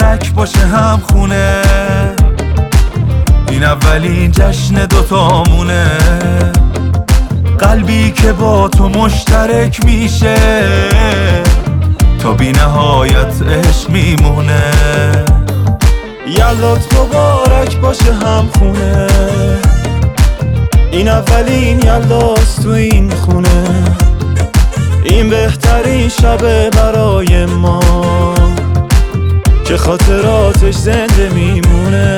مبارک باشه هم خونه، این اولین جشن دوتامونه، قلبی که با تو مشترک میشه تا بی نهایت عشق میمونه. یلدات مبارک باشه هم خونه، این اولین یلداست تو این خونه، این بهترین شب برای ما که خاطراتش زنده میمونه.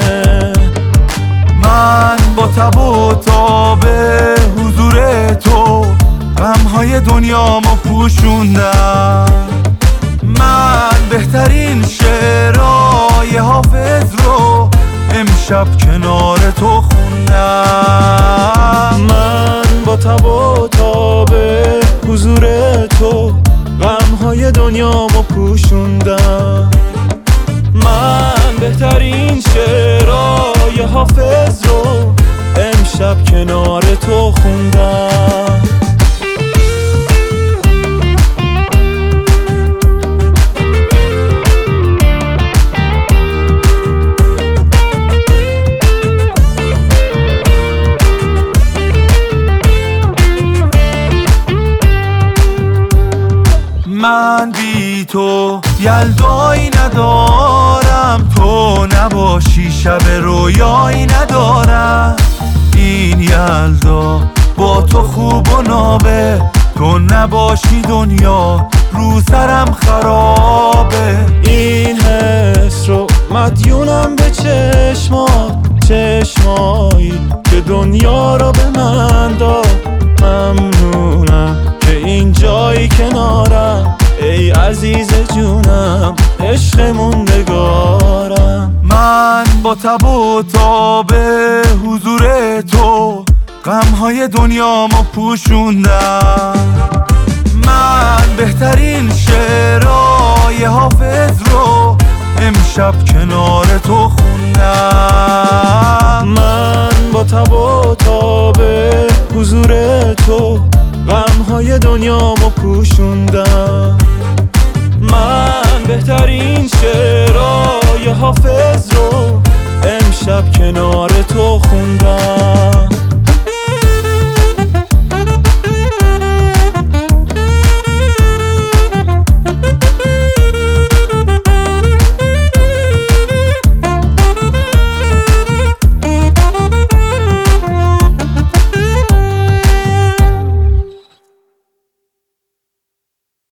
من با تب و تاب حضور تو غمهای دنیامو پوشوندم، من بهترین شعرهای حافظ رو امشب کنار تو خوندم. من با تب و تاب حضور تو غمهای دنیامو پوشوندم، من بهترین شعرهای حافظ رو امشب کنار تو خوندم. من بی تو یلدایی ندارم، تو نباشی شب رویایی ندارم، این یلدا با تو خوب و نابه، تو نباشی دنیا رو سرم خرابه. این حس رو مدیونم به چشمایی که دنیا رو به من داد، ممنونم که این جایی کنارم، ای عزیز جونم عشق موندگارم. من با تب و تاب حضور تو غمهای دنیامو پوشوندم، من بهترین شعرهای حافظ رو امشب کنار تو خوندم. من با تب و تاب حضور تو غمهای دنیامو پوشوندم، من بهترین شعرها